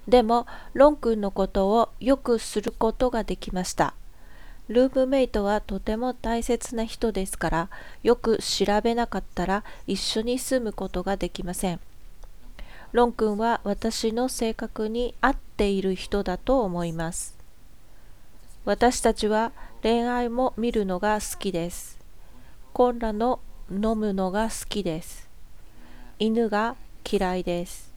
でも、ロン君のことをよくすることができました。ルームメイトはとても大切な人ですから、よく調べなかったら一緒に住むことができません。ロン君は私の性格に合っている人だと思います。私たちは恋愛も見るのが好きです。コーラの飲むのが好きです。犬が嫌いです。